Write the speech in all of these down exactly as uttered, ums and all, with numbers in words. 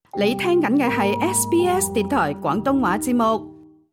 你聽緊嘅係 S B S 電台廣東話節目。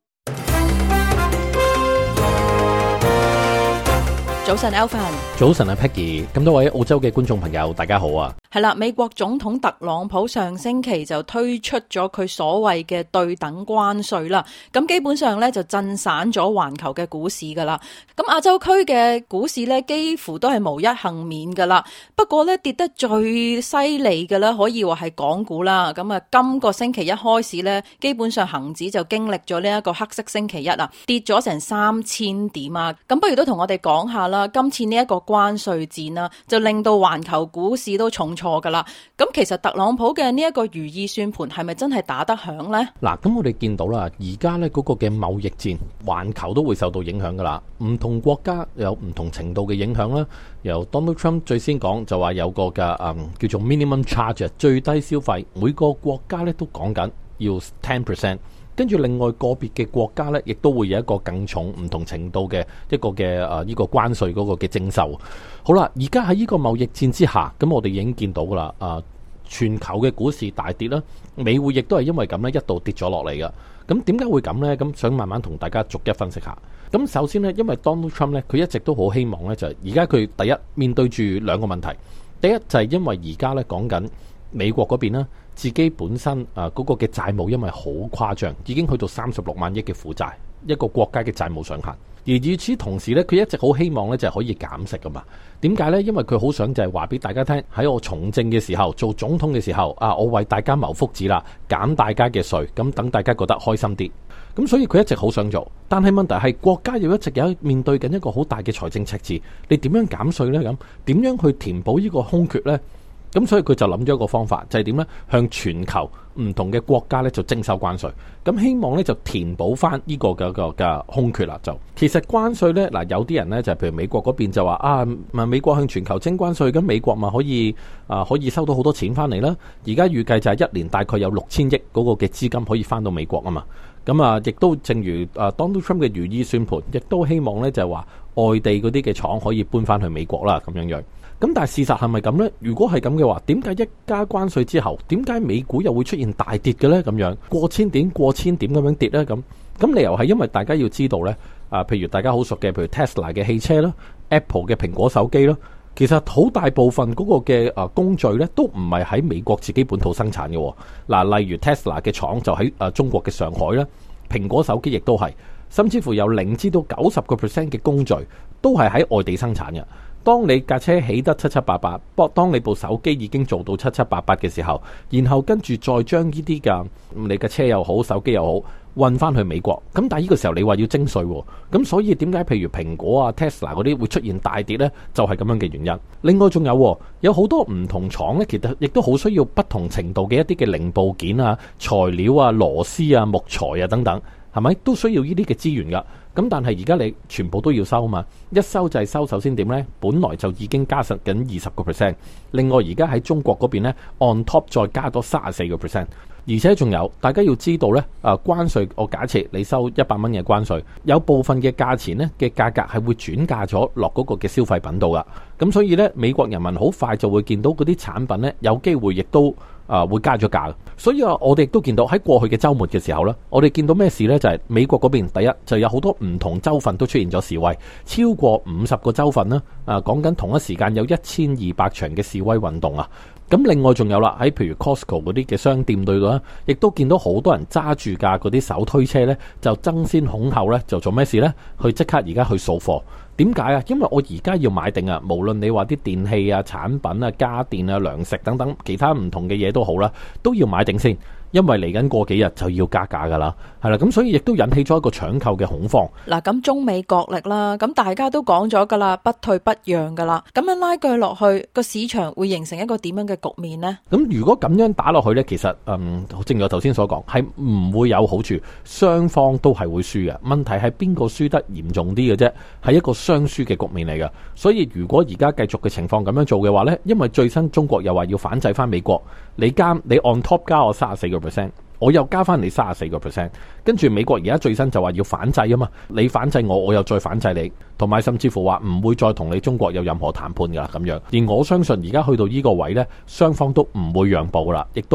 早晨 Alvin， 早晨啊 Peggy， 咁多位澳洲嘅觀眾朋友大家好啊。 係啦，美國總統特朗普上星期就推出咗佢所謂嘅對等關稅啦，咁基本上咧就震散咗環球嘅股市噶啦。咁亞洲區嘅股市咧幾乎都係無一幸免噶啦。不過咧跌得最犀利嘅咧，可以話係港股啦。咁啊，今個星期一開始咧，基本上恒指就經歷咗呢一個黑色星期一啊，跌咗成三千點啊。咁不如都同我哋講下啦，今次呢一個關稅戰啦，就令到環球股市都重挫噶啦。咁其實特朗普嘅呢一個如意算盤係咪真係打得響呢？ 嗱，咁我哋見到啦，而家呢嗰個嘅貿易戰，環球都會受到影響噶啦。唔同國家有唔同程度嘅影響啦。由 Donald Trump 最先講就話有個嘅誒、嗯、叫做 minimum charge 最低消費，每個國家咧都講緊要 ten percent。跟住另外個別嘅國家咧，亦都會有一個更重唔同程度嘅一個嘅誒呢個關稅嗰個嘅徵收。好啦，而家喺呢個貿易戰之下，咁我哋已經見到噶啦，誒全球嘅股市大跌啦，美匯亦都係因為咁咧一度跌咗落嚟噶。咁點解會咁呢？咁想慢慢同大家逐一分析下。咁首先呢，因為 Donald Trump 咧，佢一直都好希望咧，就係而家佢第一面對住兩個問題。第一就係因為而家咧講緊美國嗰邊啦，自己本身啊嗰個嘅債務因為好誇張，已經去到三十六萬億嘅負債，一個國家嘅債務上限。而與此同時咧，佢一直好希望咧就係可以減息噶嘛。點解呢？因為佢好想就係話俾大家聽，喺我從政嘅時候，做總統嘅時候啊，我為大家謀福祉啦，減大家嘅稅，咁等大家覺得開心啲。咁所以佢一直好想做，但係問題係國家又一直有面對緊一個好大嘅財政赤字，你點樣減稅呢？咁點樣去填補呢個空缺呢？咁所以佢就諗咗一個方法，就係點呢？向全球唔同嘅國家咧就徵收關稅，咁希望咧就填補翻呢個嘅個嘅空缺啦。就其實關稅咧，嗱有啲人咧就係譬如美國嗰邊就話啊，咪美國向全球徵關稅，咁美國咪可以啊可以收到好多錢翻嚟啦。而家預計就係一年大概有六千億嗰個嘅資金可以翻到美國啊嘛。咁啊，亦都正如啊 Donald Trump 嘅如意算盤，亦都希望咧就係話外地嗰啲嘅廠可以搬翻去美國啦，咁樣樣。咁但係事實係咪咁呢？如果係咁嘅話，點解一加關稅之後，點解美股又會出現大跌嘅呢？咁樣過千點、過千點咁樣跌呢？咁咁理由係因為大家要知道呢，啊，譬如大家好熟嘅，譬如 Tesla 嘅汽車啦、Apple 嘅蘋果手機啦，其實好大部分嗰個嘅啊工序呢，都唔係喺美國自己本土生產嘅。嗱，例如 Tesla 嘅廠就喺啊中國嘅上海啦，蘋果手機亦都係，甚至乎由零至到九十個 percent 嘅工序都係喺外地生產嘅。當你架車起得七七八八，不過當你部手機已經做到七七八八嘅時候，然後跟住再將呢啲嘅你嘅車又好、手機又好運翻去美國，咁但係呢個時候你話要徵稅，咁所以點解譬如蘋果啊、Tesla 嗰啲會出現大跌呢？就係咁樣嘅原因。另外仲有有好多唔同廠呢，其實亦都好需要不同程度嘅一啲嘅零部件啊、材料啊、螺絲啊、木材啊等等，係咪都需要呢啲嘅資源㗎？咁但係而家你全部都要收嘛，一收就係收，首先點呢？本來就已經加實緊二十個 percent， 另外而家喺中國嗰邊呢 on top 再加多三十四個 percent， 而且仲有大家要知道呢，啊關稅，我假設你收一百蚊嘅關稅，有部分嘅價錢呢嘅價格係會轉嫁咗落嗰個嘅消費品度噶，咁所以呢，美國人民好快就會見到嗰啲產品呢，有機會亦都啊會加咗價，所以啊我哋亦都見到喺過去嘅週末嘅時候呢，我哋見到咩事呢？就係美國嗰邊第一就有好多唔同州份都出現咗示威，超過五十個州份啦，啊講緊同一時間有一千二百場嘅示威運動啊！咁另外仲有啦，喺譬如 Costco 嗰啲嘅商店對度啦，亦都見到好多人揸住架嗰啲手推車呢，就爭先恐後呢，就做咩事呢？去即刻而家去掃貨。點解啊？因為我而家要買定啊，無論你話啲電器啊、產品啊、家電啊、糧食等等其他唔同嘅嘢都好啦，都要買定先。因為嚟緊過幾日就要加價噶啦，係啦，咁所以亦都引起咗一個搶購嘅恐慌。 嗱，咁中美角力啦，咁大家都講咗噶啦，不退不讓噶啦，咁樣拉鋸落去，個市場會形成一個點樣嘅局面呢？ 咁如果咁樣打落去呢，其實嗯，正如我頭先所講，係唔會有好處，雙方都係會輸嘅。問題係邊個輸得嚴重啲嘅啫，係一個雙輸嘅局面嚟嘅。所以如果而家繼續嘅情況咁樣做嘅話呢，因為最新中國又話要反制翻美國，你加你 on top 加我三十四個 percent， 我又加翻你三十四個 percent， 跟住美國而家最新就話要反制啊嘛，你反制我，我又再反制你，同埋甚至乎話唔會再同你中國有任何談判噶啦咁樣。而我相信而家去到呢個位呢，雙方都唔會讓步啦，亦都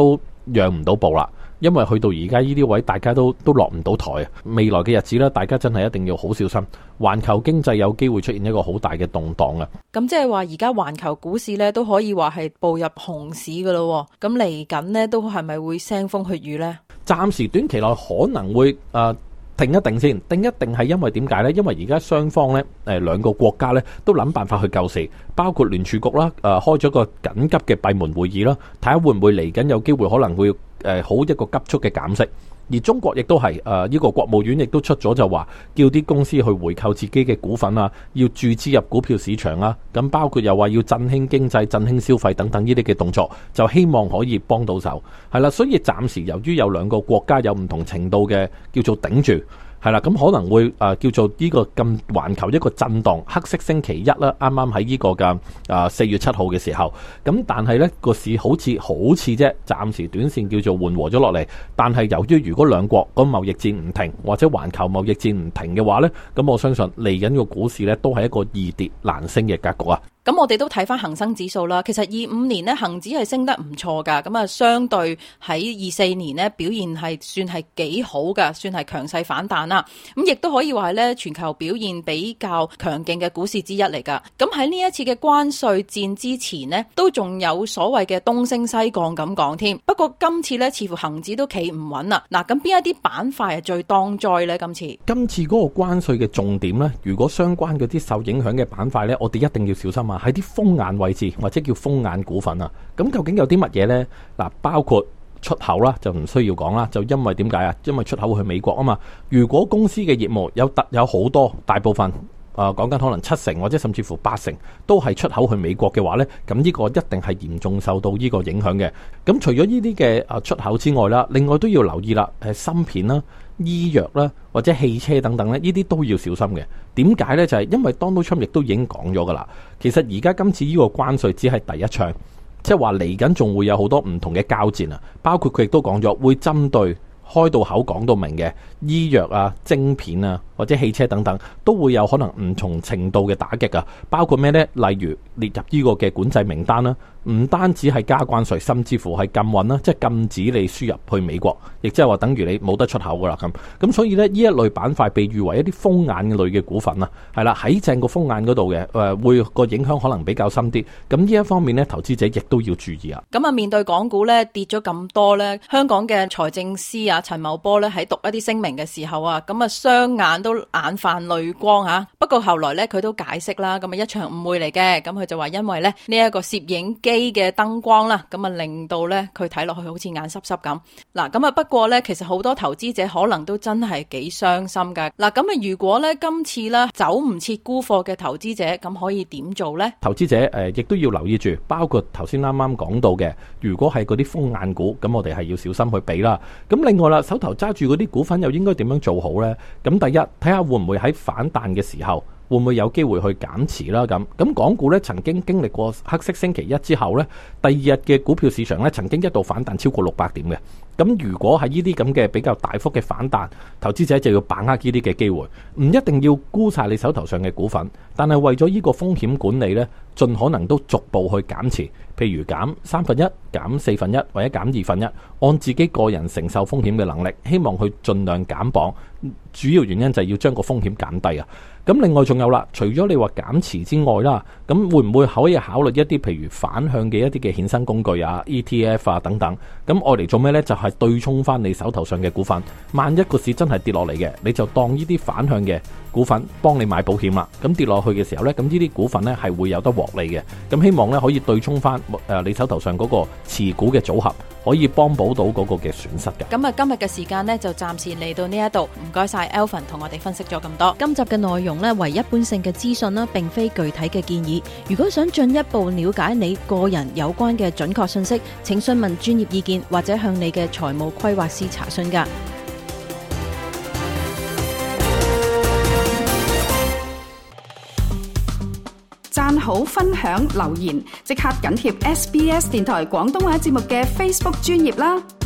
讓唔到步啦。因為去到而家呢啲位，大家都都落唔到台啊！未來嘅日子咧，大家真係一定要好小心，環球經濟有機會出現一個好大嘅動盪啊！ 咁即係話而家環球股市咧都可以話係步入熊市噶咯，咁嚟緊呢，都係咪會腥風血雨呢？ 暫時短期內可能會誒、呃、定一定先，定一定係因為點解呢？因為而家雙方咧誒兩個國家咧都諗辦法去救市，包括聯儲局啦誒、呃、開咗個緊急嘅閉門會議啦，睇下會唔會嚟緊有機會可能會。誒好一個急速嘅減息，而中國亦都係誒呢個國務院亦都出咗就話，叫啲公司去回購自己嘅股份啊，要注資入股票市場啊，咁包括又話要振興經濟、振興消費等等呢啲嘅動作，就希望可以幫到手，係啦。所以暫時由於有兩個國家有唔同程度嘅叫做頂住。係啦，咁可能會誒、呃、叫做呢個咁環球一個震盪，黑色星期一啦，啱啱喺呢個嘅誒四月七號嘅時候，咁但係呢個市好似好似啫，暫時短線叫做緩和咗落嚟。但係由於如果兩國個貿易戰唔停，或者環球貿易戰唔停嘅話呢，咁我相信嚟緊個股市呢都係一個易跌難升嘅格局啊！ 咁我哋都睇翻恒生指數啦，其實二五年呢恒指係升得唔錯噶，咁啊相對喺二四年呢表現係算係幾好噶，算係強勢反彈啦。咁亦都可以話係咧全球表現比較強勁嘅股市之一嚟噶。咁喺呢一次嘅關稅戰之前呢，都仲有所謂嘅東升西降咁講添。不過今次呢，似乎恒指都企唔穩啦。嗱，咁邊一啲板塊係最當災呢？今次今次嗰個關稅嘅重點呢，如果相關嗰啲受影響嘅板塊呢，我哋一定要小心啊！喺啲風眼位置或者叫風眼股份啊，咁究竟有啲乜嘢呢？嗱，包括出口啦，就唔需要講啦，就因為點解啊？因為出口去美國啊嘛。如果公司嘅業務有特有好多大部分啊，講緊可能七成或者甚至乎八成都係出口去美國嘅話呢，咁呢個一定係嚴重受到呢個影響嘅。咁除咗呢啲嘅啊出口之外啦，另外都要留意啦，誒芯片啦、醫藥啦或者汽車等等咧，呢啲都要小心嘅。點解呢？就係因為 Donald Trump 亦都已經講咗噶啦，其實而家今次呢個關稅只係第一槍，即係話嚟緊仲會有好多唔同嘅交戰啊，包括佢亦都講咗會針對開到口講到明嘅醫藥啊、晶片啊或者汽車等等，都會有可能唔同程度嘅打擊啊。包括咩呢？例如列入呢個嘅管制名單啦，唔單止係加關稅，甚至乎係禁運啦，即係禁止你輸入去美國，亦即係話等於你冇得出口噶啦咁。咁所以呢，呢一類板塊被譽為一啲風眼類嘅股份啊，係啦，喺正個風眼嗰度嘅，誒會個影響可能比較深啲。咁呢一方面呢，投資者亦都要注意啊。 咁啊，面對港股呢跌咗咁多呢，香港嘅財政司啊陳茂波呢喺讀一啲聲明嘅時候啊，咁啊雙眼都眼泛淚光啊。不過後來呢，佢都解釋啦，咁啊一場誤會嚟嘅。咁佢就話因為呢呢一個攝影機嘅燈光啦，咁啊令到呢佢睇落去好似眼濕濕咁。嗱，咁啊不過呢，其實好多投資者可能都真係幾傷心噶。嗱，咁啊如果呢今次呢走唔切沽貨嘅投資者，咁可以點做呢？投資者誒亦都要留意住，包括頭先啱啱講到嘅，如果係嗰啲風眼股，咁我哋係要小心去避啦。咁另外啦，手頭揸住嗰啲股份又應該點樣做好呢？咁第一，睇下會唔會喺反彈嘅時候，會唔會有機會去減持啦？咁咁港股咧曾經經歷過黑色星期一之後咧，第二日嘅股票市場咧曾經一度反彈超過六百點嘅。咁如果係呢啲咁嘅比較大幅嘅反彈，投資者就要把握呢啲嘅機會，唔一定要沽晒你手頭上嘅股份，但係為咗呢個風險管理咧，盡可能都逐步去減持，譬如減三分一、減四分一或者減二分一，按自己個人承受風險嘅能力，希望去盡量減磅。主要原因就係要將個風險減低啊！咁另外仲有啦，除咗你話減持之外啦，咁會唔會可以考慮一啲譬如反向嘅一啲嘅衍生工具啊、E T F 啊等等？咁愛嚟做咩呢？就係、是、對沖翻你手頭上嘅股份。萬一個市真係跌落嚟嘅，你就當呢啲反向嘅股份幫你買保險啦。咁跌落去嘅時候呢，咁呢啲股份呢係會有得獲利嘅。咁希望呢可以對沖翻誒你手頭上嗰個持股嘅組合，可以幫補到嗰個嘅損失嘅。咁啊，今日嘅時間呢就暫時嚟到呢一度，唔該晒 Alvin 同我哋分析咗咁多。今集嘅內容呢為一般性嘅資訊啦，並非具體嘅建議。如果想進一步了解你個人有關嘅準確信息，請詢問專業意見或者向你嘅財務規劃師查詢㗎。 讚好、分享、留言，即刻緊貼 S B S 電台廣東話節目嘅 Facebook 專頁啦！